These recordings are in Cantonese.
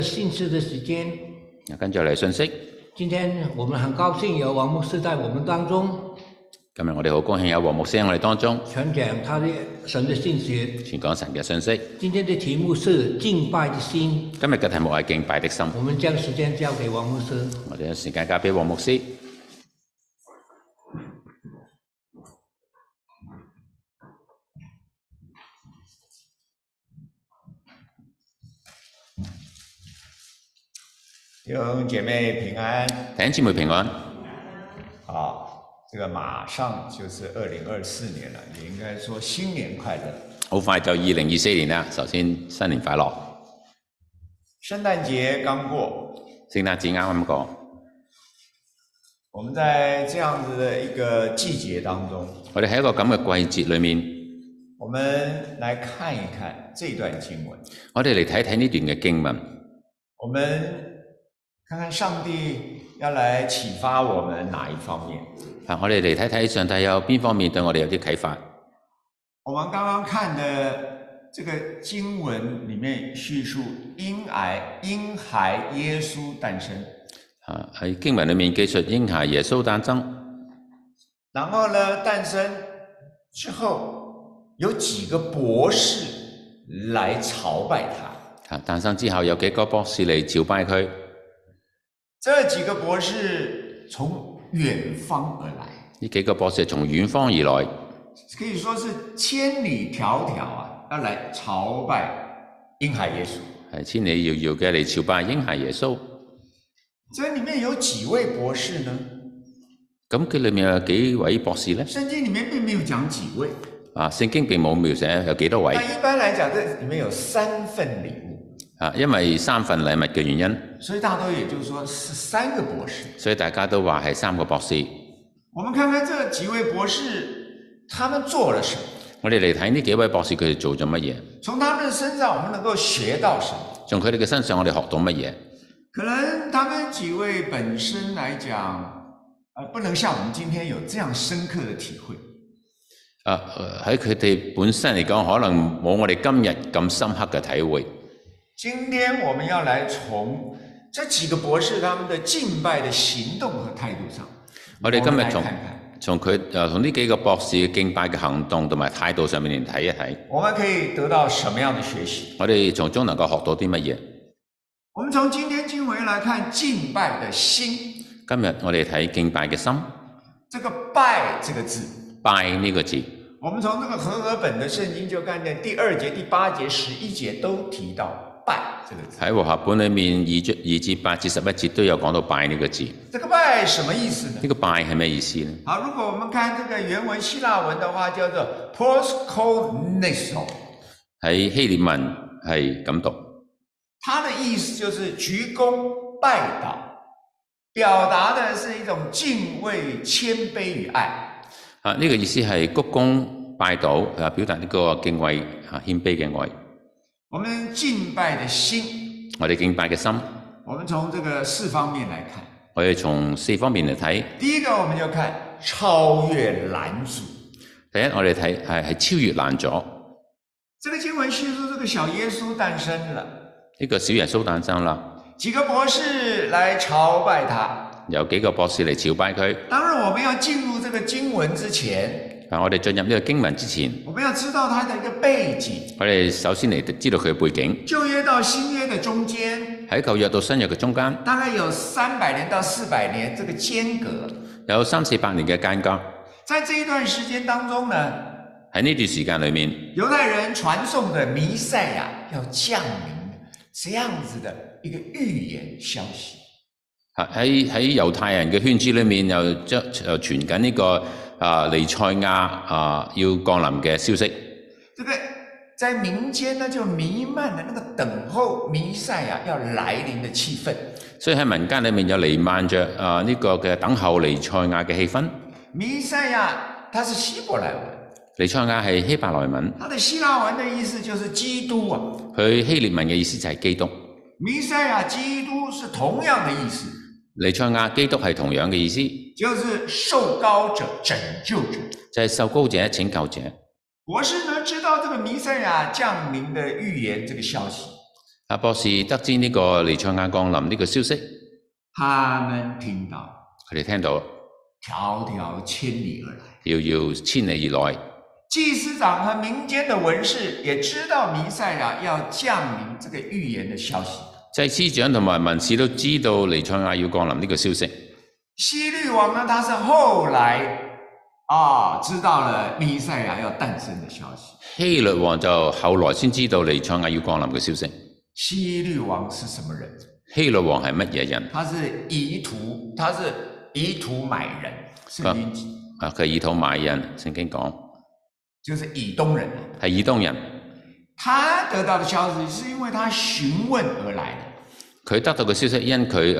信息的时间， 跟住嚟信息。 今天我们很高兴有王牧师在我们当中。 今日我哋好高興有黃牧師喺我哋當中， 傳講他的神的信息。 傳講神嘅信息。 今天的題目是敬拜的心。 今日嘅題目係敬拜的心。 我們將時間交給王牧師。 我哋將時間交俾黃牧師。 弟兄姐妹平安， 弟兄姊妹平安。 好，這個馬上就是2024年了，也應該說新年快樂。 好快就2024年啦，首先新年快樂。 聖誕節剛過， 聖誕節啱啱過。 我們在這樣子的一個季節當中， 我哋喺一個咁嘅季節裏面， 我們來看一看這段經文。 我哋嚟睇睇呢段嘅經文。 我們看看上帝要來啟發我們哪一方面？ 我哋嚟睇睇上帝有邊方面對我哋有啲啟發。 我們剛剛看的這個經文裡面敘述嬰孩耶穌誕生。 喺經文裡面記述嬰孩耶穌誕生。 然後呢，誕生之後有幾個博士來朝拜他。 誕生之後有幾個博士嚟朝拜佢。 這幾個博士從遠方而來， 呢幾個博士從遠方而來， 可以說是千里迢迢啊，要來朝拜嬰孩耶穌， 係千里遙遙嘅嚟朝拜嬰孩耶穌。 這裡面有幾位博士呢？ 咁佢裏面有幾位博士呢？ 聖經裡面並沒有講幾位， 聖經並冇描寫有幾多位。 但一般來講，這裡面有3份禮物。 因為3份禮物嘅原因， 所以大多也就是說是3個博士。 所以大家都話係3個博士。 我們看看這幾位博士，他們做了什麼？ 我哋嚟睇呢幾位博士佢哋做咗乜嘢？ 從他們的身上，我們能夠學到什麼？ 從佢哋嘅身上，我哋學到乜嘢？ 可能他們幾位本身來講，不能像我們今天有這樣深刻的體會。 喺佢哋本身嚟講，可能冇我哋今日咁深刻嘅體會。 今天我們要來從這幾個博士他們的敬拜的行動和態度上， 我哋今日從呢幾個博士嘅敬拜嘅行動同埋態度上面嚟睇一睇， 我們可以得到什麼樣的學習？ 我哋從中能夠學到啲乜嘢？ 我們從今天經文來看敬拜的心。 今日我哋睇敬拜嘅心。 這個拜這個字， 拜呢個字， 我們從這個和合本的聖經就看見第2節、第8節、11節都提到拜這個字。 喺和合本裏面2至8至11節都有講到拜呢個字。 這個拜什麼意思呢？ 呢個拜係咩意思呢？ 好，如果我們看這個原文希臘文的話，叫做 proskoneso。喺希臘文係咁讀。 它的意思就是鞠躬拜倒，表達的是一種敬畏、謙卑與愛。 呢個意思係鞠躬拜倒，表達呢個敬畏、謙卑嘅愛。 我們敬拜的心， 我哋敬拜嘅心， 我們從這個4方面來看。 我哋從4方面嚟睇。 第一個，我們就看超越攔阻。 第一，我哋睇係超越攔阻。 這個經文敘述這個小耶穌誕生了。 呢個小耶穌誕生啦。 幾個博士來朝拜他。 有幾個博士嚟朝拜佢。 當然，我們要進入這個經文之前， 我哋進入呢個經文之前， 我們要知道它的一個背景。 我哋首先嚟知道佢嘅背景。 舊約到新約的中間， 喺舊約到新約嘅中間， 大概有300年到400年這個間隔， 有300-400年嘅間隔。 在這一段時間當中呢， 喺呢段時間裏面， 猶太人傳頌的彌賽亞要降臨這樣子的一個預言消息。 喺猶太人嘅圈子裏面又傳緊呢個彌賽亞要降臨嘅消息。 這個在民間呢就彌漫了那個等候彌賽亞要來臨的氣氛。 所以喺民間裏面有彌漫着呢個嘅等候彌賽亞嘅氣氛。 彌賽亞它是希伯來文， 彌賽亞係希伯來文， 它的希臘文的意思就是基督啊。 佢希臘文嘅意思就係基督。 彌賽亞基督是同樣的意思。 彌賽亞基督係同樣嘅意思， 就是受膏者、拯救者， 就係受膏者、拯救者。 博士呢知道這個彌賽亞降臨的預言這個消息， 博士得知呢個彌賽亞降臨呢個消息， 他們聽到， 佢哋聽到迢迢千里而來。 遙遙千里而來。 祭司長和民間的文士也知道彌賽亞要降臨這個預言的消息。 祭司長同埋文士都知道彌賽亞要降臨呢個消息。 希律王呢，他是後來知道了彌賽亞要誕生的消息。 希律王就後來先知道彌賽亞要降臨嘅消息。 希律王是什麼人？ 希律王係乜嘢人？ 他是以土買人。聖經佢係以土買人，聖經講就是以東人。 係以東人。 他得到的消息是因為他詢問而來的。 佢得到嘅消息因佢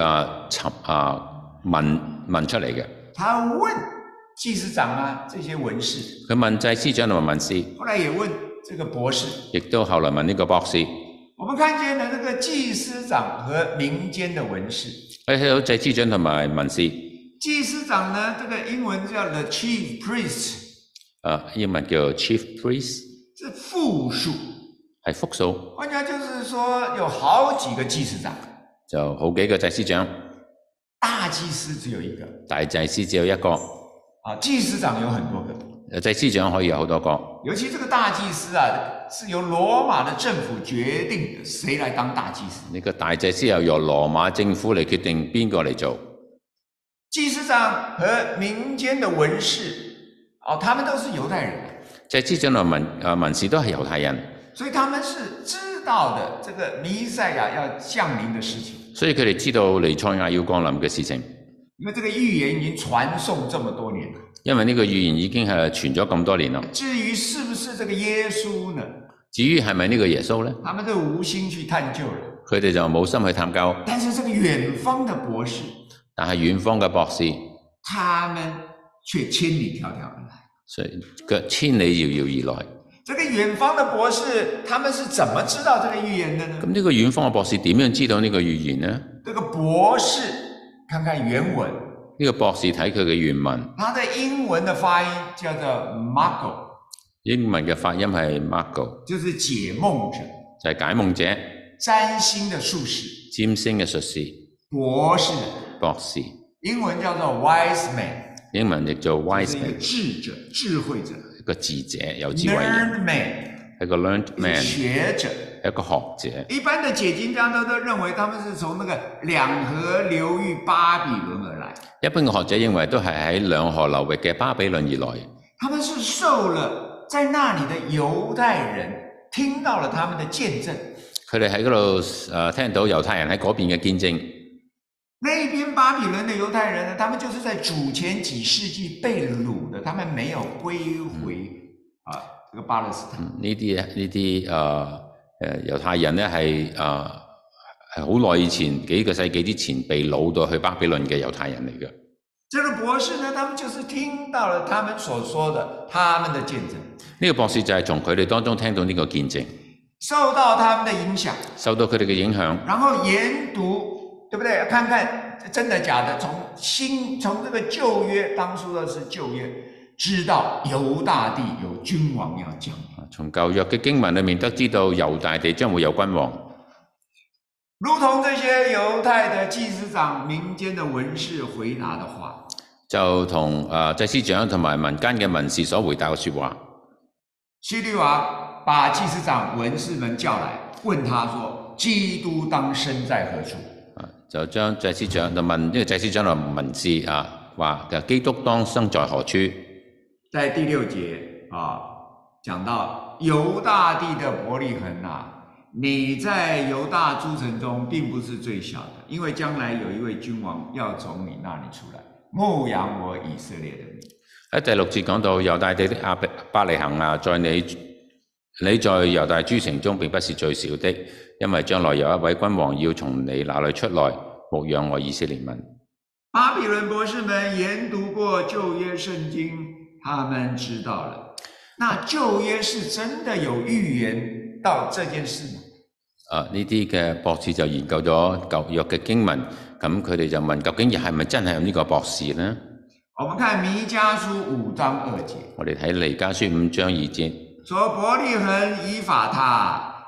問出嚟嘅。 他問祭司長啊，這些文士。 佢問祭司長同埋文士。 後來也問這個博士。 亦都後來問呢個博士。 我們看見了這個祭司長和民間的文士。 睇到祭司長同埋文士。 祭司長呢，這個英文叫 the chief priest。 英文叫 chief priest。 是複數。 係複數。 換句話就是說，有好幾個祭司長。 就好幾個祭司長。 大祭司只有一個。 大祭司只有一個。 祭司長有很多個。 祭司長可以有好多個。 尤其這個大祭司啊，是由羅馬的政府決定的，誰來當大祭司？ 呢個大祭司又由羅馬政府嚟決定邊個嚟做。 祭司長和民間的文士，他們都是猶太人。 祭司長同文士都係猶太人， 所以他們是知道的這個彌賽亞要降臨的事情。 所以佢哋知道彌賽亞要降臨嘅事情。 因為這個預言已經傳頌這麼多年了。 因為呢個預言已經係傳咗咁多年啦。 至於是不是這個耶穌呢？ 至於係咪呢個耶穌呢？ 他們都無心去探究了。 佢哋就冇心去探究。 但是這個遠方的博士， 但係遠方嘅博士， 他們卻千里迢迢而來。 所以腳千里遙遙而來。 這個遠方的博士，他們是怎麼知道這個預言的呢？ 咁呢個遠方嘅博士點樣知道呢個預言呢？ 這個博士看看原文。 呢個博士睇佢嘅原文。 他的英文的發音叫做 Mago。 英文嘅發音係 Mago。 就是解夢者。 就係解夢者。 占星的術士。 占星嘅術士。 博士。 博士。 英文叫做 Wise Man。 英文亦做 Wise Man。 智者，智慧者。 一個智者，有智慧人。 Learned Man。 一個 learned man。 學者。 一個學者。 一般的解經家都認為他們是從那個兩河流域巴比倫而來。 一般嘅學者認為都係喺兩河流域嘅巴比倫而來。 他們是受了在那裡的猶太人聽到了他們的見證。 佢哋喺嗰度聽到猶太人喺嗰邊嘅見證。 那邊巴比倫的猶太人呢，他們就是在主前幾世紀被擄的，他們沒有歸回這個巴勒斯坦。 呢啲猶太人呢係好耐以前幾個世紀之前被擄到去巴比倫嘅猶太人嚟嘅。 這個博士呢，他們就是聽到了他們所說的他們的見證。 呢個博士就係從佢哋當中聽到呢個見證， 受到他們的影響， 受到佢哋嘅影響， 然後研讀，對不對？看看真的假的，從這個舊約，當初的是舊約，知道猶大地有君王要降臨。 從舊約嘅經文裏面都知道猶大地將會有君王。 如同這些猶太的祭司長、民間的文士回答的話， 就同祭司長同埋民間嘅文士所回答嘅說話。 希律王把祭司長、文士們叫來，問他說：基督當生在何處？ 就將祭司長就問呢個祭司長同文士話基督當生在何處？ 在第6節講到猶大地的伯利恆你在猶大諸城中並不是最小的，因為將來有一位君王要從你那裡出來，牧養我以色列的民。 喺第6節講到猶大地的伯利恆在你在猶大諸城中並不是最小的，因為將來有一位君王要從你那裡出來，牧養我以色列民。 巴比倫博士們研讀過舊約聖經，他們知道了，那舊約是真的有預言到這件事嗎？ 呢啲嘅博士就研究咗舊約嘅經文，咁佢哋就問究竟係咪真係有呢個博士呢？ 我們看彌迦書5章2節， 我哋睇彌迦書5章2節， 說伯利恆以法他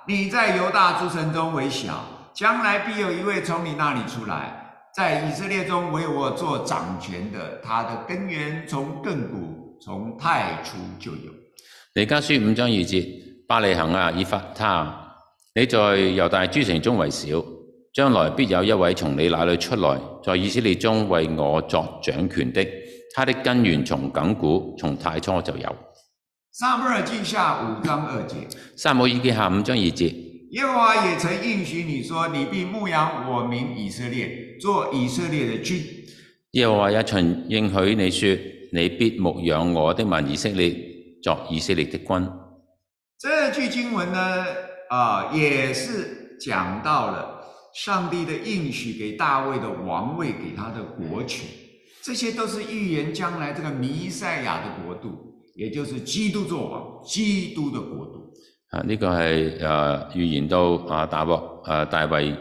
你在犹大诸城中为小，将来必有一位從你那裡出來，在以色列中為我做掌權的，他的根源從亘古，從太初就有。 彌迦書5章2節，伯利恆啊，以法他，你在猶大諸城中為小，將來必有一位從你那裡出來，在以色列中為我作掌權的，他的根源從亘古，從太初就有。 撒母耳記下5章2節， 撒母耳記下5章2節， 耶和華也曾應許你說，你必牧養我民以色列，做以色列的君。 耶和華也曾應許你說，你必牧養我的民以色列，作以色列的君。 這句經文呢，也是講到了上帝的應許給大衛的王位，給他的國權，這些都是預言將來這個彌賽亞的國度，也就是基督作王，基督的國度。 呢個係預言到大衛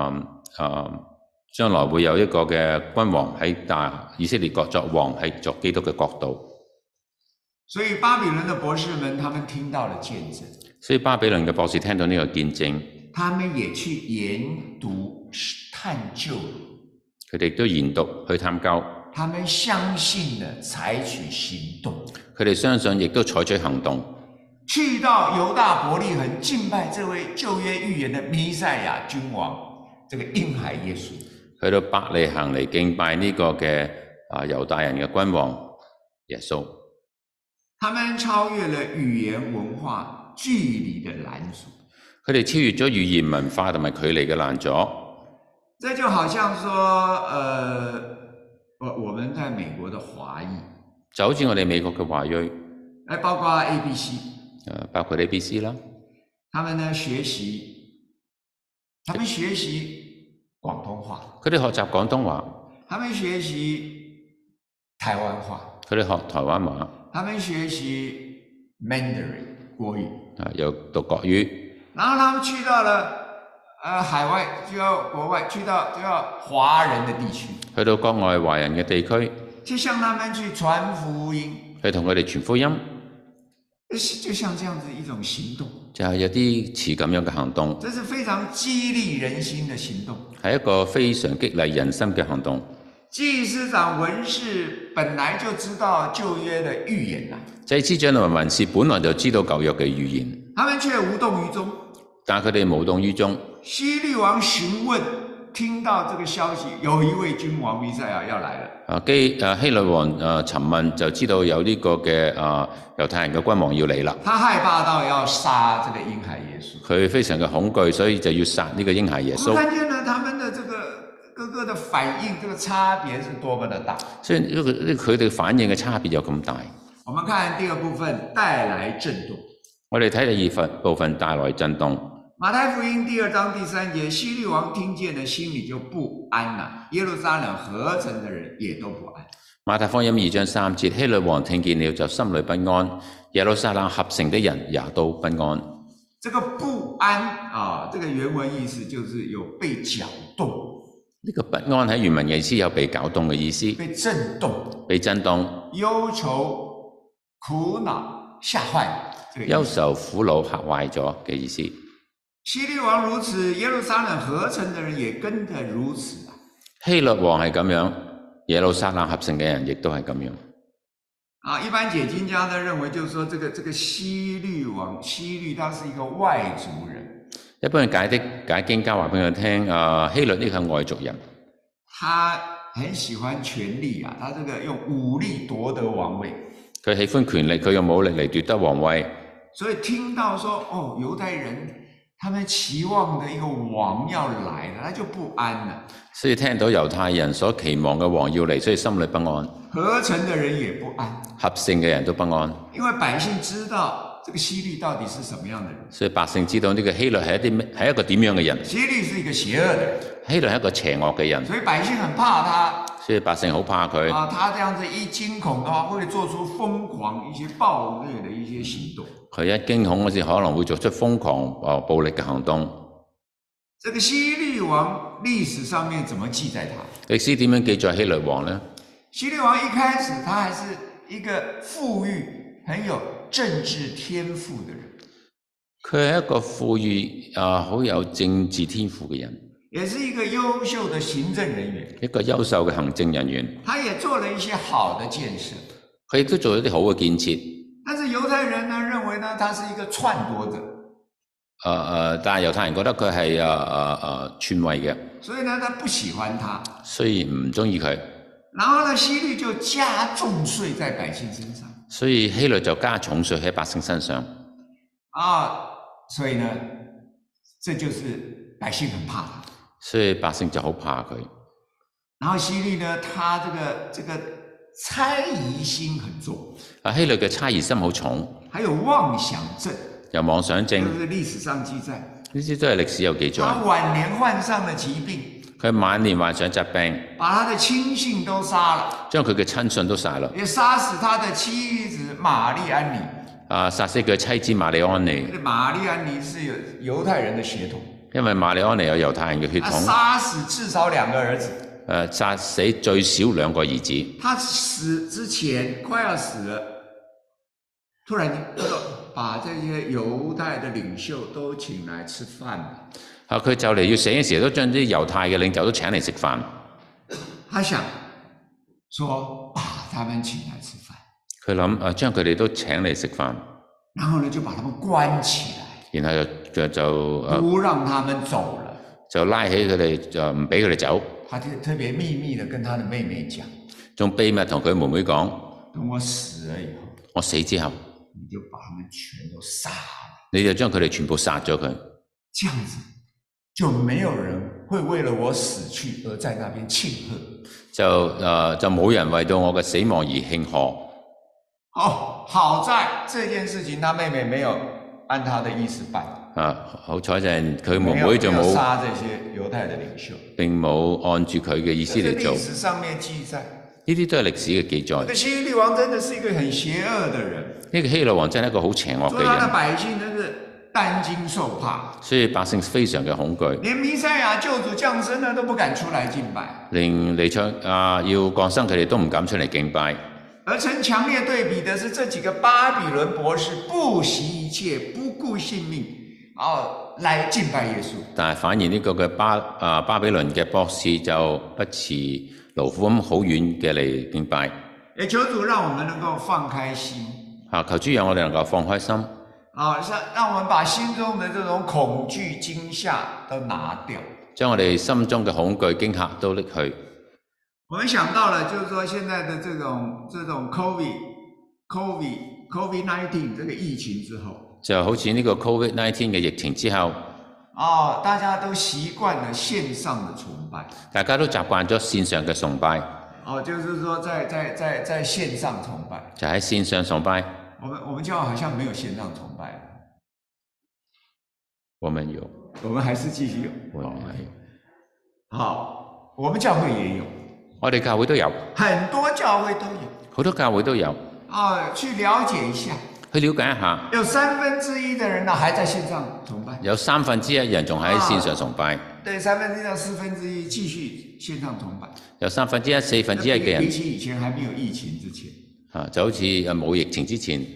將來會有一個嘅君王喺以色列國作王，係作基督嘅國度。 所以巴比倫的博士們，他們聽到了見證。 所以巴比倫嘅博士聽到呢個見證， 他們也去研讀探究， 佢哋都研讀去探究。 他們相信了，採取行動。 佢哋相信，亦都採取行動。 去到猶大伯利恆敬拜這位舊約預言的彌賽亞君王，這個嬰孩耶穌。 去到伯利恆嚟敬拜呢個嘅猶大人嘅君王耶穌。 他們超越了語言文化距離的攔阻。 佢哋超越咗語言文化同埋距離嘅攔阻。 這就好像說，我們在美國的華裔， 就好似我哋美國嘅華裔， 包括 ABC， 包括 ABC 啦。 他們呢學習廣東話， 佢哋學習廣東話， 他們學習台灣話， 佢哋學台灣話， 他們學習 Mandarin 國語， 又讀國語。 然後他們去到了海外，就要國外，就要華人的地區， 去到國外華人嘅地區， 去向他們去傳福音， 去同佢哋傳福音， 就像這樣子一種行動， 就係有啲似咁樣嘅行動。 這是非常激勵人心的行動， 係一個非常激勵人心嘅行動。 祭司長文士本來就知道舊約的預言啦， 祭司長同埋文士本來就知道舊約嘅預言， 他們卻無動於衷， 但佢哋無動於衷。 希律王詢問，聽到這個消息，有一位君王彌賽亞要來了。 希律王詢問就知道有呢個嘅猶太人嘅君王要嚟啦。 他害怕到要殺這個嬰孩耶穌， 佢非常嘅恐懼，所以就要殺呢個嬰孩耶穌。 我看見了他們的這個各個的反應，這個差別是多麼的大。 所以佢哋反應嘅差別有咁大。 我們看第二部分，帶來震動。 我哋睇第二部分，帶來震動。 馬太福音第2章第3節，希律王聽見了，心裡就不安了，耶路撒冷合城的人也都不安。 馬太福音2章3節，希律王聽見了就心裡不安，耶路撒冷合城的人也都不安。 這個不安這個原文意思就是有被攪動。 呢個不安喺原文嘅意思有被攪動嘅意思。 被震動。 被震動。 憂愁、苦惱、嚇壞。 憂愁、苦惱、嚇壞咗嘅意思。 希律王如此，耶路撒冷合城的人也跟着如此。 希律王係咁樣，耶路撒冷合城嘅人亦都係咁樣。 一般解經家呢認為，就是說這個希律王，希律他是一個外族人。 一般解經家話俾佢聽，希律呢個係外族人。 他很喜歡權力啊，他這個用武力奪得王位。 佢喜歡權力，佢用武力嚟奪得王位。 所以聽到說，猶太人他們期望的一個王要來了，他就不安了。 所以聽到猶太人所期望嘅王要嚟，所以心裏不安。 合城的人也不安， 合城嘅人都不安。因為百姓知道這個希律到底是什麼樣的人。 所以百姓知道呢個希律係一個點樣嘅人。 希律是一個邪惡的人。 希律係一個邪惡嘅人。 所以百姓很怕他。 所以百姓好怕佢。 他這樣子一驚恐的話，會做出瘋狂一些暴虐的一些行動。 佢一驚恐嗰時，可能會做出瘋狂暴力嘅行動。 這個希律王歷史上面怎麼記載他？ 歷史點樣記載希律王呢？ 希律王一開始，他還是一個富裕、很有政治天賦的人。 佢係一個富裕好有政治天賦嘅人， 也是一個優秀的行政人員。 一個優秀嘅行政人員。 他也做了一些好的建設。 佢亦都做咗啲好嘅建設。 但是猶太人呢認為呢，他是一個篡奪者。 但係猶太人覺得佢係篡位嘅， 所以呢，他不喜歡他， 所以唔中意佢。 然後呢，希律就加重稅在百姓身上。 所以希律就加重稅喺百姓身上。 所以呢，這就是百姓很怕他。 所以百姓就好怕佢。 然後希律呢，他這個猜疑心很重。 希律嘅猜疑心好重， 還有妄想症。 有妄想症， 都是歷史上記載。 呢啲都係歷史有記載。 他晚年患上了疾病。 佢晚年患上疾病， 把他的親信都殺了。 將佢嘅親信都殺啦。 也殺死他的妻子瑪麗安妮。 殺死佢妻子瑪麗安妮。 瑪麗安妮是有猶太人的血統。 因為瑪麗安妮有猶太人嘅血統。 殺死至少2個兒子。 殺死最少2個兒子。 他死之前快要死了，突然把這些猶太的領袖都請來吃飯。 佢就嚟要死嘅時候，都將啲猶太嘅領袖都請嚟食飯。 他想說把他們請來吃飯。 佢諗將佢哋都請嚟食飯。 然後呢，就把他們關起來。 然後就不讓他們走了。 就拉起佢哋，就唔俾佢哋走。 他就特別秘密地跟他的妹妹講。 仲秘密同佢妹妹講： 等我死了以後， 我死之後， 你就把他們全都殺了。 你就將佢哋全部殺咗佢。 這樣子就沒有人會為了我死去而在那邊慶賀。 就冇人為到我嘅死亡而慶賀。 好在這件事情，他妹妹沒有按他的意思辦。 好彩就係佢妹妹就冇殺這些猶太的領袖， 並冇按住佢嘅意思嚟做。 歷史上面記載， 呢啲都係歷史嘅記載。 這個希律王真的是一個很邪惡的人。 呢個希律王真係一個好邪惡嘅人。所以他的百姓真是擔驚受怕。 所以百姓非常嘅恐懼。 連彌賽亞救主降生呢都不敢出來敬拜。 連彌賽亞要降生，佢哋都唔敢出嚟敬拜。 而成強烈對比的是這幾個巴比倫博士不惜一切，不顧性命，來敬拜耶穌。但係反而呢個嘅巴比倫嘅博士就不辭勞苦咁好遠嘅嚟敬拜。也求主讓我們能夠放開心。求主讓我哋能夠放開心。讓我們把心中的這種恐懼驚嚇都拿掉。將我哋心中嘅恐懼驚嚇都拎去。我們想到了，就是說現在的這種 COVID-19 這個疫情之後，就好似呢個 COVID-19 嘅疫情之後，大家都習慣了線上的崇拜，大家都習慣咗線上嘅崇拜。就是說在線上崇拜，就喺線上崇拜。我們教會好像沒有線上崇拜，我們有，我們還是繼續有。好，我們教會也有。我哋教會都有，很多教會都有，好多教會都有。去了解一下，去了解一下。有1/3的人呢，還在線上崇拜。有1/3人仲喺線上崇拜。對，1/3到1/4繼續線上崇拜。有1/3、1/4嘅人。比起以前還沒有疫情之前，就好似冇疫情之前。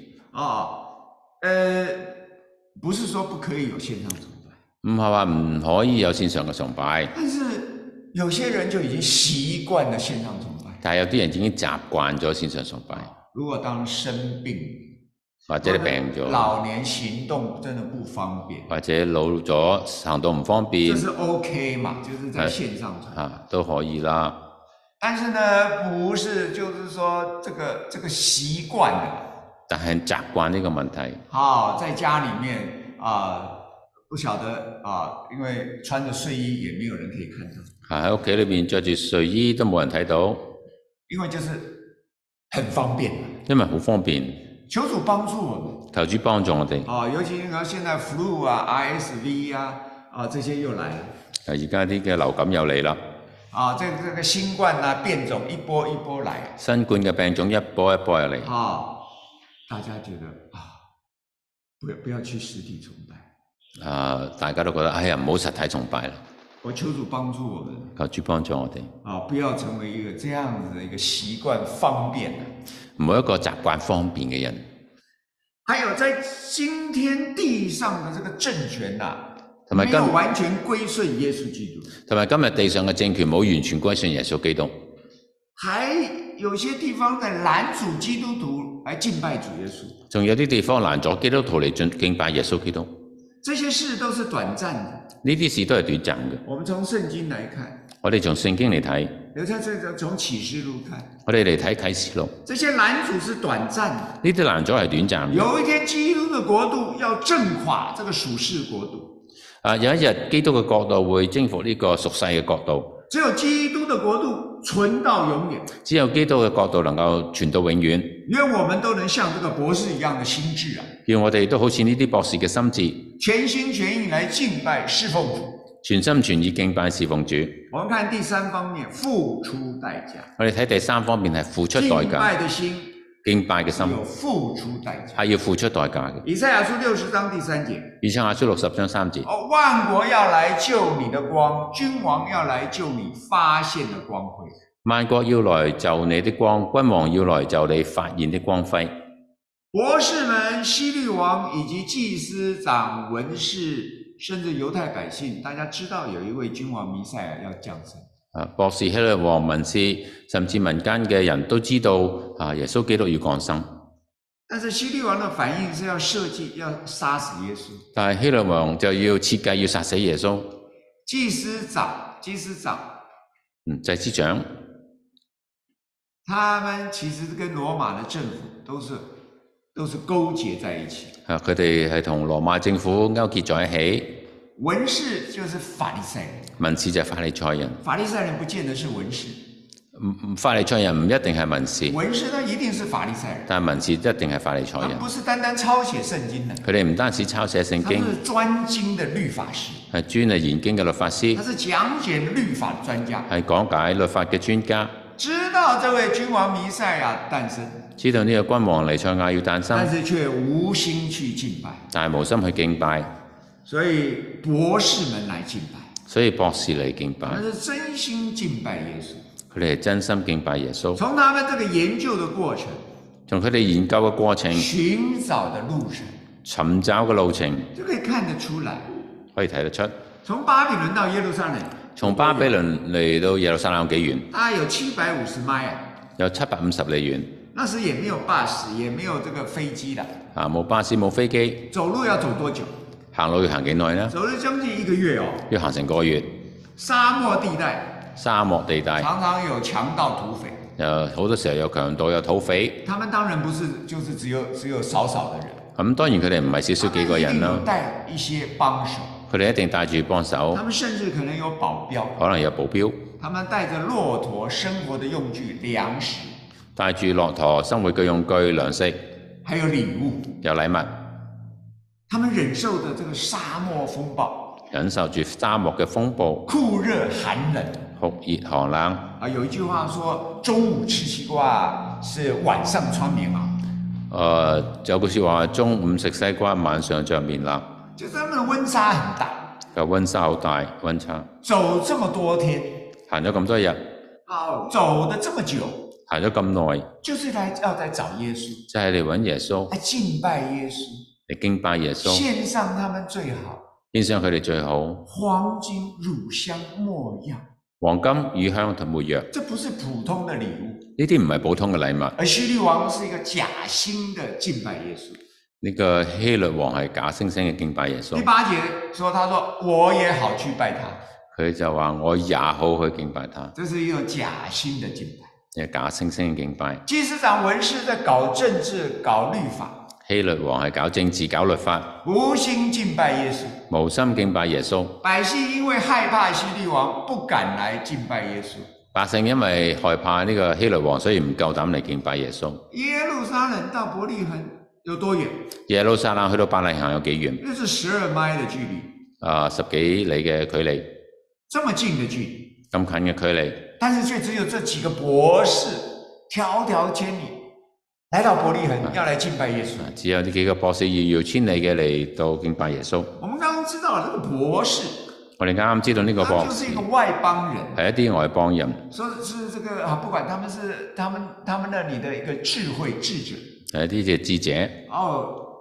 不是說不可以有線上崇拜，唔係話唔可以有線上嘅崇拜。但是有些人就已經習慣了線上崇拜，但係有啲人已經習慣咗線上崇拜。如果當生病，或者你病咗，老年行動真的不方便，或者老咗行動唔方便，這是 OK 嘛？就是在線上崇拜都可以啦。但是呢，不是就是說這個習慣了，但係習慣呢個問題。在家裡面不曉得因為穿着睡衣也沒有人可以看到。喺屋企裏面着住睡衣都冇人睇到，因為就是很方便。因為好方便。求主幫助我們。求主幫助我哋。尤其呢，現在 flu RSV 這些又來了。而家啲嘅流感又嚟啦。這個新冠變種一波一波來。新冠嘅病種一波一波又嚟。大家覺得不要去實體崇拜。大家都覺得哎呀，唔好實體崇拜啦。我求主幫助我們，求主幫助我哋。不要成為一個這樣子的一個習慣方便，唔好一個習慣方便嘅人。 还有在今天地上的这个政权没同埋今有完全归顺耶穌基督， 同埋今日地上嘅政權冇完全歸順耶穌基督， 還有些地方在攔阻基督徒來敬拜主耶穌， 仲有啲地方攔咗基督徒嚟敬拜耶穌基督。 這些事都是短暫的。 呢啲事都係短暫嘅。 我們從聖經來看， 我哋從聖經嚟睇， 留在這個從啟示錄看， 我哋嚟睇啟示錄， 這些攔阻是短暫的。 呢啲攔咗係短暫嘅。 有一天基督的國度要震垮這個屬世國度。 有一日基督嘅國度會征服呢個屬世嘅國度， 只有基督的國度存到永遠， 只有基督嘅國度能夠存到永遠。 願我們都能像這個博士一樣的心志願我哋都好似呢啲博士嘅心志， 全心全意來敬拜侍奉主， 全心全意敬拜侍奉主。 我們看第三方面，付出代價。 我哋睇第三方面係付出代敬價， 拜的心， 敬拜嘅心有付出代價。 係要付出代價嘅。 以賽亞書60章第3節， 以賽亞書60章3節。 萬國要來就你的光，君王要來就你發現的光輝。 萬國要來就你的光，君王要來就你發現的光輝。 博士們、希律王以及祭司長、文士，甚至猶太百姓，大家知道有一位君王彌賽亞要降生。 博士、希律王、文士，甚至民間嘅人都知道耶穌基督要降生。 但是希律王的反應是要設計要殺死耶穌。 但係希律王就要設計要殺死耶穌。 祭司長，祭司長，他們其實跟羅馬的政府都是勾結在一起。 佢哋係同羅馬政府勾結在一起。 文士就是法利賽人， 文士就係法利賽人。 法利賽人不見得是文士。 法利賽人唔一定係文士。 文士呢一定是法利賽人。 但文士一定係法利賽人。 他不是單單抄寫聖經的。 佢哋唔單止抄寫聖經。 他是專精的律法師。 係專係研經嘅律法師。 他是講解律法的專家。 係講解律法嘅專家。 知道這位君王彌賽亞誕生。知道呢個君王彌賽亞要誕生。 但是卻無心去敬拜。 但係無心去敬拜。 所以博士們來敬拜， 所以博士嚟敬拜， 他是真心敬拜耶穌， 佢哋係真心敬拜耶穌。 從他們這個研究的過程， 從佢哋研究嘅過程， 尋找的路程， 尋找嘅路程， 就可以看得出來， 可以睇得出。 從巴比倫到耶路撒冷， 從巴比倫嚟到耶路撒冷幾遠？ 大概有750邁啊， 有750里遠。 那時也沒有巴士，也沒有這個飛機的， 冇巴士冇飛機， 走路要走多久？ 行路要行幾耐呢？ 走了將近1個月哦， 要行成個月。 沙漠地帶，常常有強盜土匪， 好多時候有強盜有土匪。 他們當然不是就是只有少少的人。 咁當然佢哋唔係少少幾個人啦。 帶一些幫手， 佢哋一定帶住幫手。 他們甚至可能有保鏢， 可能有保鏢。 他們帶着駱駝生活的用具、糧食， 帶住駱駝生活嘅用具、糧食， 還有禮物， 有禮物。 他們忍受的這個沙漠風暴， 忍受住沙漠嘅風暴， 酷熱寒冷， 酷熱寒冷。 有一句話說，中午吃西瓜是晚上穿棉襖。 有句説話，中午食西瓜，晚上着棉襖。 就他們的溫差很大。 溫差好大，溫差。 走這麼多天， 行咗咁多日， 走得這麼久， 行咗咁耐， 就是要來找耶穌， 就係嚟揾耶穌， 來敬拜耶穌。 嚟敬拜耶穌， 獻上他們最好， 獻上佢哋最好， 黃金、乳香、沒藥， 黃金、乳香同沒藥， 這不是普通的禮物， 呢啲唔係普通嘅禮物。 而希律王是一個假心的敬拜耶穌， 呢個希律王係假惺惺嘅敬拜耶穌。 第8節說，他說我也好去拜他， 佢就話我也好去敬拜他， 這是一種假心的敬拜， 係假惺惺嘅敬拜。 祭司長文士在搞政治、搞律法。 希律王係搞政治、搞律法， 無心敬拜耶穌， 無心敬拜耶穌。 百姓因為害怕希律王，不敢來敬拜耶穌。 百姓因為害怕呢個希律王，所以唔夠膽嚟敬拜耶穌。 耶路撒冷到伯利恆有多遠？ 耶路撒冷去到伯利恆有幾遠？ 那是12邁的距離。 10幾里嘅距離。 這麼近的距離。 咁近嘅距離。 但是卻只有這幾個博士，迢迢千里。來到伯利恆要來敬拜耶穌， 只有呢幾個博士遙遙千里嘅嚟到敬拜耶穌。 我們剛剛知道呢個博士， 我哋啱啱知道呢個博士， 他就是一個外邦人， 係一啲外邦人。 說是這個不管他們是他們那裡的一個智慧智者， 係一啲嘅智者。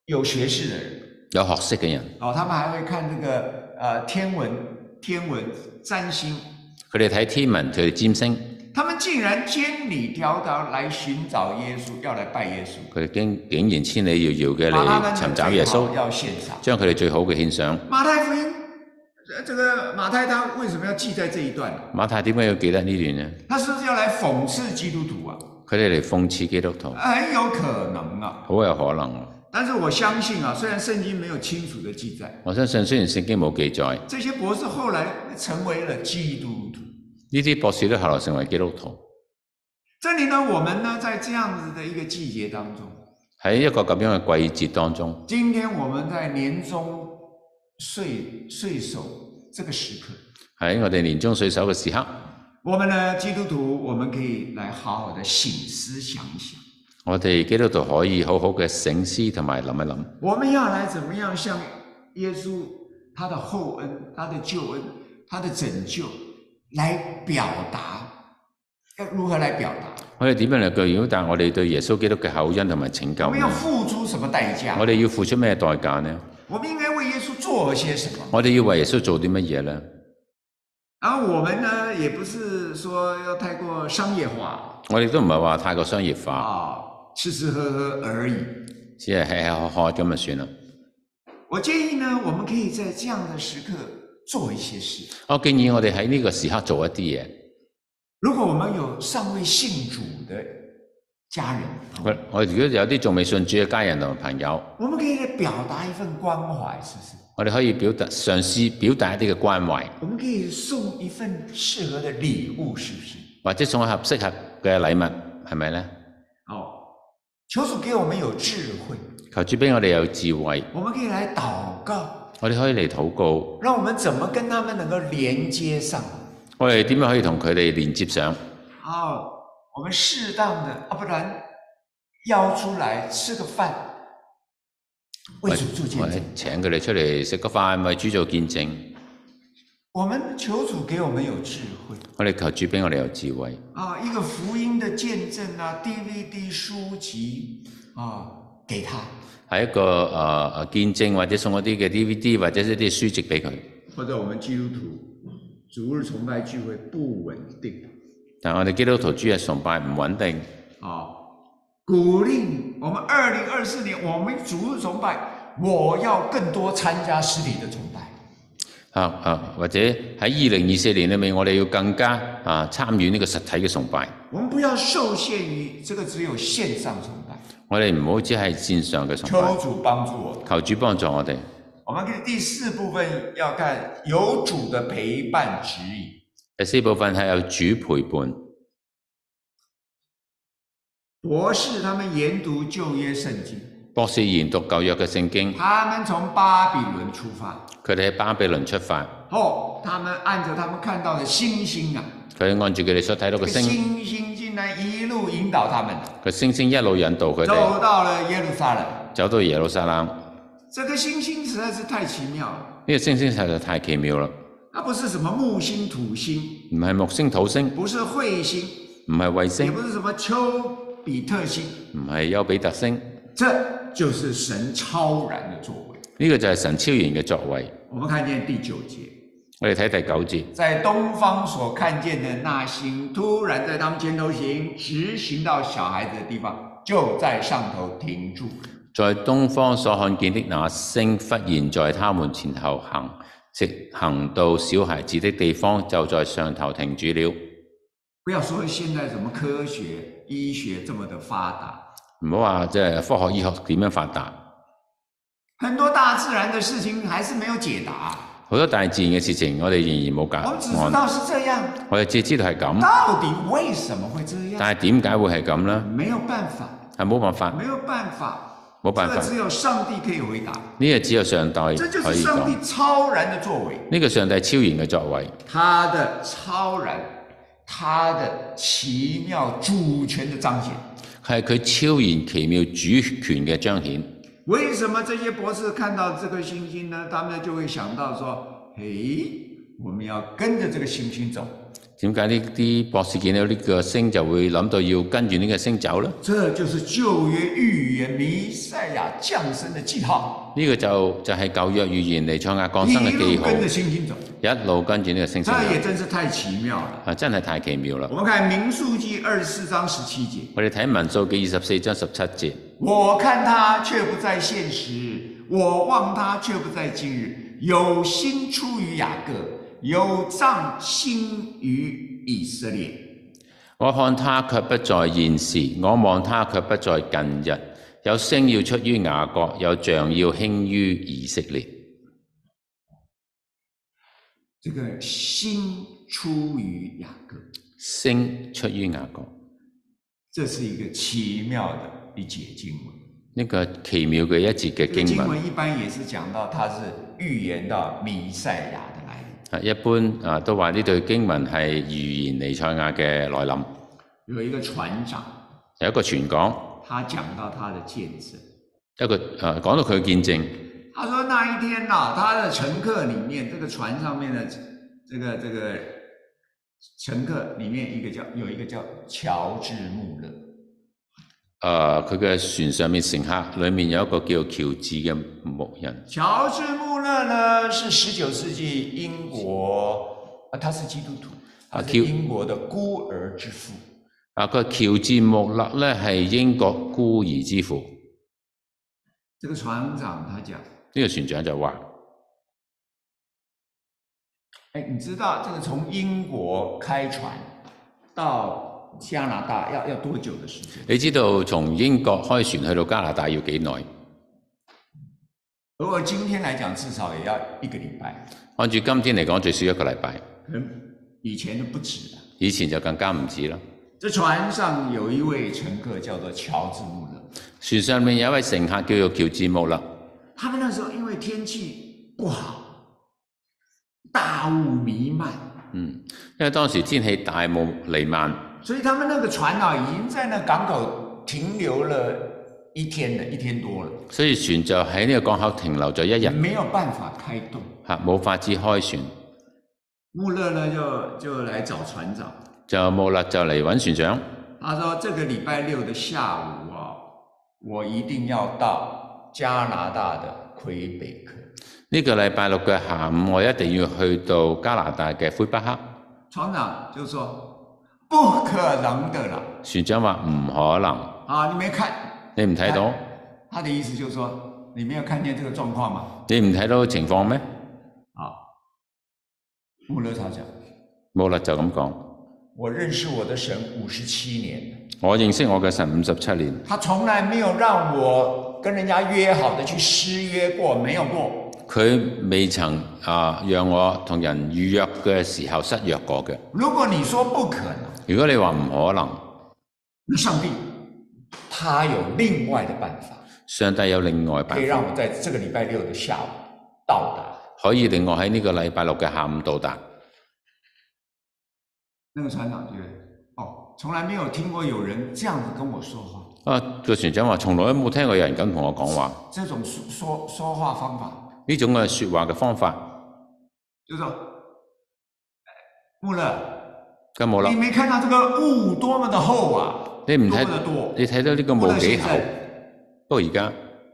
有學識的人， 有學識嘅人， 哦，他們還會看這個天文、占星， 佢哋睇天文，佢哋占星， 他們竟然千里迢迢來尋找耶穌，要來拜耶穌。 佢哋竟然千里遙遙嘅嚟尋找耶穌， 要獻上， 將佢哋最好嘅獻上。 馬太福音，這個馬太他為什麼要記在這一段？ 馬太點解要記得呢段呢？ 他是不是要來諷刺基督徒啊？ 佢哋嚟諷刺基督徒， 很有可能啊， 好有可能。 但是我相信啊，雖然聖經沒有清楚的記載， 我相信雖然聖經冇記載， 這些博士後來成為了基督徒。 呢啲博士都後來成為基督徒。 這裡呢，我們呢，在這樣子的一個季節當中， 喺一個咁樣嘅季節當中， 今天我們在年終歲首這個時刻， 喺我哋年終歲首嘅時刻， 我們呢基督徒，我們可以來好好的省思想一想。 我哋基督徒可以好好嘅省思同埋諗一諗。 我們要來怎麼樣向耶穌他的厚恩、他的救恩、他的拯救來表達？要如何來表達？ 我哋點樣嚟表達我哋對耶穌基督嘅厚恩同埋拯救？ 我們要付出什麼代價？ 我哋要付出咩代價呢？ 我們應該為耶穌做些什麼？ 我哋要為耶穌做啲乜嘢呢？ 然後我們呢，也不是說要太過商業化。 我哋都唔係話太過商業化。 啊，吃吃喝喝而已。 只係吃吃喝喝咁就算啦。 我建議呢，我們可以在這樣的時刻做一些事。 我建議我哋喺呢個時刻做一啲嘢。 如果我們有尚未信主的家人， 我如果有啲仲未信主嘅家人同朋友， 我們可以表達一份關懷，是不是？ 我哋可以嘗試表達一啲嘅關懷。 我們可以送一份適合的禮物，是不是？ 或者送一盒適合嘅禮物，係咪呢？ 好，求主給我們有智慧， 求主俾我哋有智慧。 我們可以來禱告， 我哋可以嚟禱告， 讓我們怎麼跟他們能夠連接上？ 我哋點樣可以同佢哋連接上？ 好，我們適當的，不然邀出來吃個飯，為主做見證。 請佢哋出嚟食個飯，為主做見證。 我們求主給我們有智慧。 我哋求主俾我哋有智慧。 一個福音的見證DVD 書籍給他。係一個見證，或者送一啲嘅 DVD 或者一啲書籍俾佢。 或者我們基督徒主日崇拜聚會不穩定， 但我哋基督徒主日崇拜唔穩定。 鼓勵我們2024年我們主日崇拜，我要更多參加實體的崇拜。 或者喺2024年裏面，我哋要更加參與呢個實體嘅崇拜。 我們不要受限於這個只有線上崇拜。我哋唔好只係線上嘅崇拜。 求主幫助我。 求主幫助我哋。 我們第4部分要看有主的陪伴指引。 第4部分係有主陪伴。 博士他們研讀舊約聖經。 博士研讀舊約嘅聖經。 他們從巴比倫出發。 佢哋喺巴比倫出發。 他們按照他們看到的星星佢按住佢哋所睇到嘅星星竟然一路引導他們。 個星星一路引導佢哋。 走到了耶路撒冷。 走到耶路撒冷。 這個星星實在是太奇妙了。 呢個星星實在太奇妙啦。 它不是什麼木星土星。 唔係木星土星。 不是彗星。 唔係衛星。 也不是什麼丘比特星。 唔係丘比特星。 這就是神超然的作為。 呢個就係神超然嘅作為。 我們看見第9節。 我哋睇第9節。 在東方所看見的那星，突然在他們前頭行，直行到小孩子的地方，就在上頭停住。 在東方所看見的那星，忽然在他們前後行，直行到小孩子的地方，就在上頭停住了。 不要說現在什麼科學醫學這麼的發達， 唔好話即係科學醫學點樣發達， 很多大自然的事情還是沒有解答。 好多大自然嘅事情，我哋仍然冇答案。 我們只知道是這樣， 我哋只知道係咁。 到底為什麼會這樣？ 但係點解會係咁呢？ 沒有辦法， 係冇辦法， 沒有辦法。 冇辦法， 這個只有上帝可以回答。 呢個只有上帝可以講。 這就是上帝超然的作為。 呢個上帝超然嘅作為。他的超然，他的奇妙主權的彰顯。係佢超然奇妙主權嘅彰顯。為什麼這些博士看到這個星星呢？他們就會想到說：，我們要跟着這個星星走。 點解呢啲博士見到呢個星就會諗到要跟住呢個星走呢？ 這就是舊約預言彌賽亞降生的記號。 呢個就係舊約預言彌賽亞降生嘅記號， 一路跟着星星走， 一路跟住呢個星星走。 這也真是太奇妙了。 真係太奇妙啦！ 我們看民數記24章17節， 我哋睇民數記24章17節。 我看他卻不在現時，我望他卻不在今日。有星出於雅各，有杖興於以色列。 我看他卻不在現時，我望他卻不在近日。有星要出於雅各，有杖要興於以色列。 這個星出於雅各， 星出於雅各， 這是一個奇妙的一節經文。 呢個奇妙嘅一節嘅經文， 經文一般也是講到它是預言到彌賽亞的來臨。 一般都話呢對經文係預言彌賽亞嘅來臨。 有一個船長， 有一個傳講， 他講到他的見證。 講到佢嘅見證。 他說那一天他的乘客裡面，這個船上面的這個乘客裡面有一個叫喬治穆勒。 佢嘅船上面乘客裏面有一個叫喬治嘅牧人。 喬治穆勒呢是19世紀英國，他是基督徒，他是英國的孤兒之父。 個喬治穆勒呢係英國孤兒之父。 這個船長他講， 呢個船長就話： 你知道這個從英國開船到加拿大要多久的時間？ 你知道從英國開船去到加拿大要幾耐？ 如果今天來講，至少也要1個禮拜。 按住今天嚟講，最少1個禮拜。 以前都不止啦。 以前就更加唔止啦。 這船上有一位乘客叫做喬治穆勒。 船上面有一位乘客叫做喬治穆勒。 他們那時候因為天氣不好，大霧彌漫。因為當時天氣大霧彌漫， 所以他們那個船已經在那港口停留了1天多了。 所以船就喺呢個港口停留咗1日， 沒有辦法開動， 冇法子開船。 穆勒呢就來找船長， 穆勒就嚟揾船長。 他說：這個禮拜6的下午我一定要到加拿大的魁北克。 呢個禮拜6嘅下午，我一定要去到加拿大嘅魁北克。 船長就說：不可能的啦。 船長話唔可能。 你沒看？ 你唔睇到？ 他的意思就是說，你沒有看見這個狀況嗎？ 你唔睇到情況咩？ 穆勒他講。 穆勒就咁講。 我認識我的神57年。 我認識我嘅神57年。 他從來沒有讓我跟人家約好的去失約過，沒有過。 佢未曾讓我同人預約嘅時候失約過嘅。 如果你說不可能， 如果你話唔可能， 那上帝他有另外的辦法。 上帝有另外辦法， 可以讓我在這個禮拜6的下午到達。 可以令我喺呢個禮拜6嘅下午到達。 那個船長覺得，從來沒有聽過有人這樣子跟我說話。 個船長話：從來都冇聽過有人咁同我講話。 這種說話方法， 呢種嘅說話嘅方法， 就是說，穆勒， 穆勒， 你沒看到這個霧多麼的厚啊？ 你唔睇， 多你睇到呢個霧幾厚？不過而家，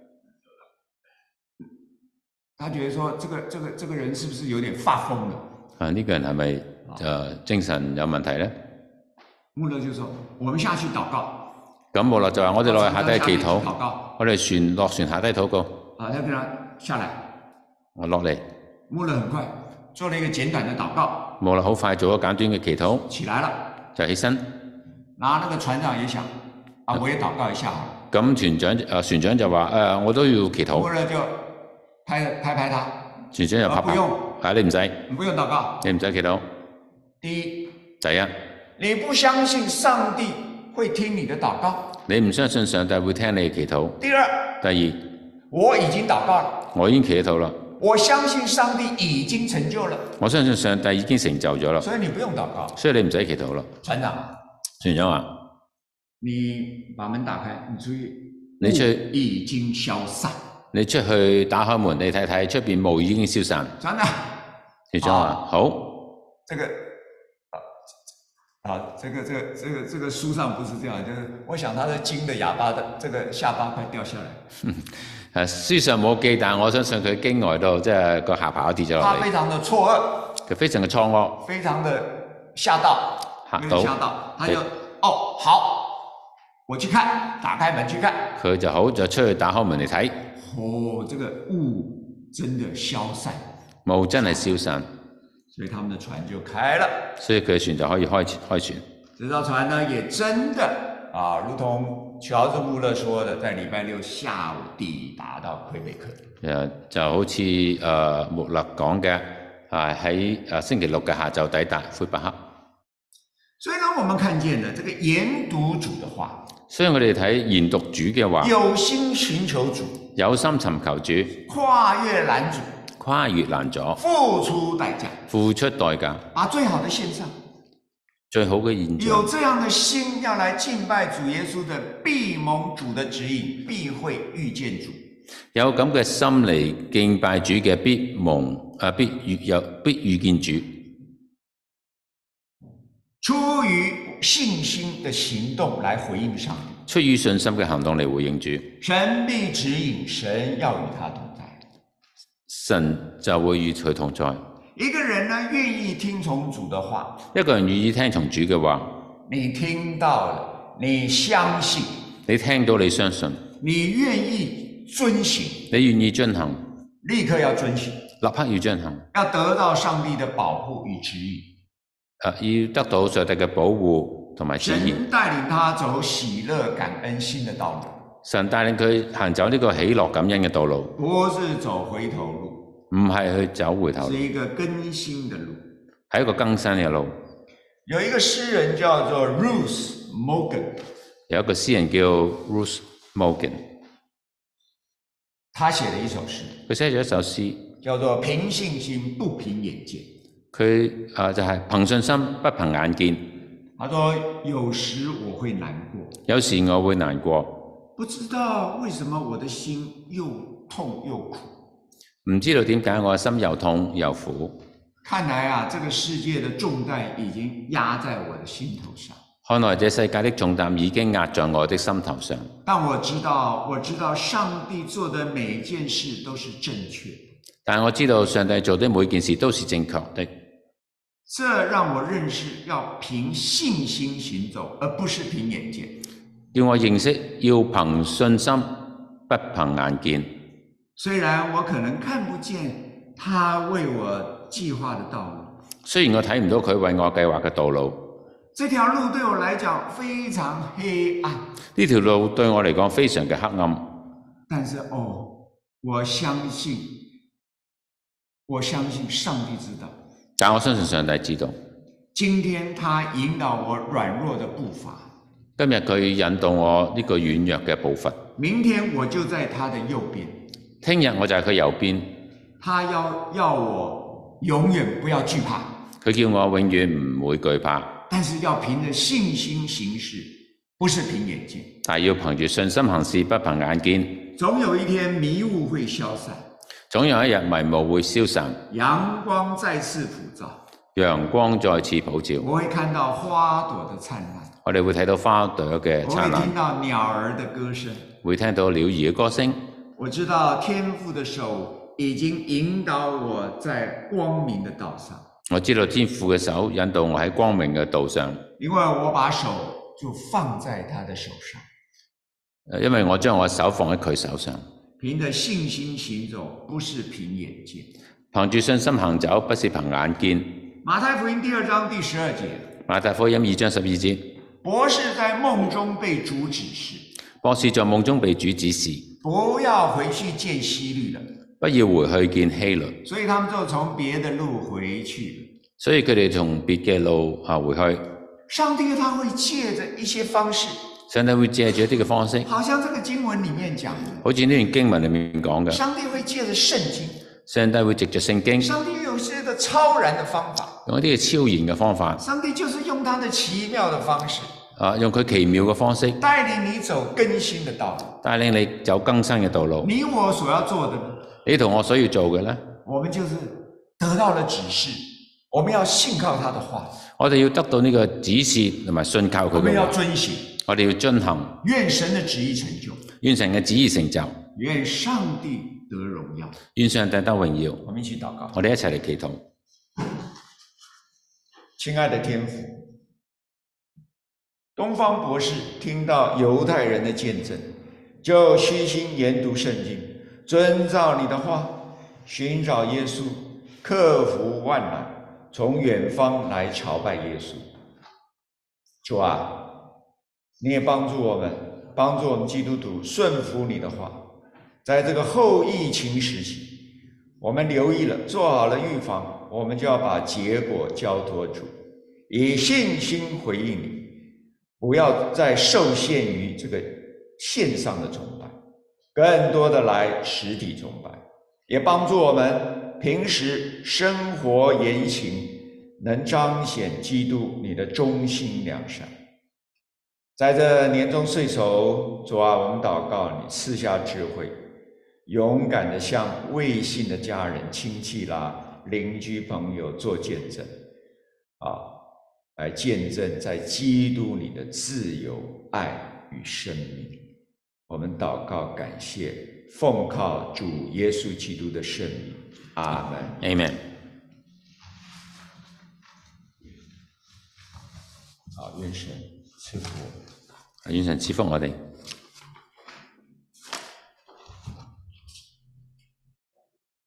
他覺得說，這個人是不是有點發瘋了？ 呢個人係咪精神有問題呢？ 穆勒就說：我們下去禱告。 咁穆勒就話：我哋落去下低祈禱，我哋落船下低禱告。 他跟他下來。 我落嚟。 穆勒很快做了一個簡短的禱告。 穆勒好快做咗簡短嘅祈禱。 起來了。就起身。 然後那個船長也想：我也禱告一下。 咁船長就話：我都要祈禱。 穆勒就拍他。 船長就拍拍。 不用。 你唔使。 不用禱告。 你唔使祈禱。 第一。 你不相信上帝會聽你的禱告。 你唔相信上帝會聽你嘅祈禱。第二。 我已經禱告了。 我已經祈禱啦。 我相信上帝已經成就了。 我相信上帝已經成就咗啦。 所以你不用禱告。 所以你唔使祈禱啦。船長話：你把門打開，你出去。 你出去已經消散。 你出去打開門，你睇睇出邊霧已經消散。 船長。 船長話：好。 這個啊，這個書上不是這樣，就是我想他的經的啞巴的這個下巴快掉下來。 書上冇記，但我相信佢驚呆到，即係個下巴都跌咗落他嚟。 非常的錯愕， 佢非常嘅錯愕， 非常的嚇到，嚇到，他就哦好，我去看，打開門去看。 佢就好就出去打開門嚟睇， 哦，這個霧真的消散， 霧真係消散， 所以他們的船就開了。 所以佢嘅船就可以開船。 這艘船呢，也真的啊，如同喬治穆勒說的，在禮拜六下午抵達到魁北克。 就好似穆勒講嘅，喺星期六嘅下晝抵達魁北克。 所以呢，我們看見了這個研讀主的話， 所以我哋睇研讀主嘅話， 有心尋求主， 有心尋求主， 跨越攔阻， 跨越攔阻， 付出代價， 付出代價， 把最好的獻上。 最好嘅現象。 有這樣的心要來敬拜主耶穌的，必蒙主的指引，必會遇見主。 有咁嘅心嚟敬拜主嘅，必遇見主。 出於信心的行動來回應上帝， 出於信心嘅行動嚟回應主， 神必指引，神要與他同在， 神就會與佢同在。 一個人呢，願意聽從主的話， 一個人願意聽從主嘅話， 你聽到了，你相信， 你聽到你相信， 你願意遵行， 你願意遵行， 立刻要遵行， 立刻要遵行， 要得到上帝的保護與指引。 要得到上帝嘅保護同埋指引。 神帶領他走喜樂感恩心的道路。 神帶領佢行走呢個喜樂感恩嘅道路， 不是走回頭路。 唔係去走回頭路， 是一個更新的路， 係一個更新嘅路。 有一個詩人叫做 Ruth Mogan， 有一個詩人叫 Ruth Mogan， 他寫了一首詩， 佢寫咗一首詩， 叫做憑信心不憑眼見。 佢就係憑信心不憑眼見。 他說有時我會難過， 有時我會難過， 不知道為什麼我的心又痛又苦。 唔知道點解我嘅心又痛又苦。 看來啊，這個世界的重擔已經壓在我的心頭上。 看來這世界的重擔已經壓在我的心頭上。 但我知道上帝做的每一件事都是正確的。 但我知道上帝做的每件事都是正確的。 這讓我認識要憑信心行走，而不是憑眼見。 要我認識要憑信心，不憑眼見。 雖然我可能看不見他為我計劃的道路， 雖然我睇唔到佢為我計劃嘅道路， 這條路對我來講非常黑暗。 呢條路對我嚟講非常嘅黑暗。 但是我相信上帝知道。 但我相信上帝知道。 今天他引導我軟弱的步伐， 今日佢引導我呢個軟弱嘅步伐。 明天我就在他的右邊。 聽日我就喺佢右邊。 他要我永遠不要懼怕。 佢叫我永遠唔會懼怕。 但是要憑着信心行事，不是憑眼見。 但要憑住信心行事，不憑眼見。 總有一天迷霧會消散， 總有一日迷霧會消散， 陽光再次普照， 陽光再次普照。 我會看到花朵的燦爛， 我哋會睇到花朵嘅燦爛， 我會聽到鳥兒的歌聲， 會聽到鳥兒嘅歌聲。 我知道天父的手已經引導我在光明的道上。 我知道天父嘅手引導我喺光明嘅道上， 因為我把手就放在他的手上， 因為我將我手放喺佢手上。 憑着信心行走，不是憑眼見。 憑住信心行走，不是憑眼見。 馬太福音第2章第12節， 馬太福音2章12節， 博士在夢中被主指示， 博士在夢中被主指示， 不要回去見希律了， 不要回去見希律。 所以他們就從別的路回去了。 所以佢哋從別嘅路回去。 上帝他會借着一些方式， 上帝會借住一啲嘅方式， 好像這個經文裡面講的， 好似呢段經文裡面講嘅， 上帝會借着聖經， 上帝會藉着聖經， 上帝有些的超然的方法， 用一啲嘅超然嘅方法， 上帝就是用他的奇妙的方式， 用佢奇妙嘅方式帶領你走更新的道路， 帶領你走更新嘅道路。 你我所要做的， 你同我所要做嘅呢， 我們就是得到了指示，我們要信靠他的話， 我哋要得到呢個指示同埋信靠佢我們要嘅話， 遵行， 我哋要遵行， 願神的旨意成就， 願神嘅旨意成就， 願上帝得榮耀。 願上帝得榮耀。 我們一起禱告。 我哋一齊嚟祈禱。 親愛的天父，東方博士聽到猶太人的見證，就虛心研讀聖經，遵照你的話，尋找耶穌，克服萬難，從遠方來朝拜耶穌。主啊，你也幫助我們基督徒順服你的話，在這個後疫情時期，我們留意了，做好了預防，我們就要把結果交託主，以信心回應你，不要再受限於這個線上的崇拜，更多的來實體崇拜，也幫助我們平時生活言行能彰顯基督你的忠心良善。在這年終歲首，主啊，我們禱告你賜下智慧，勇敢地向未信的家人、親戚啦、鄰居朋友做見證，來見證在基督裡的自由、愛與生命。我們禱告感謝，奉靠主耶穌基督的聖名，阿門。 Amen。 好，願神賜福我們。 願神賜福我哋。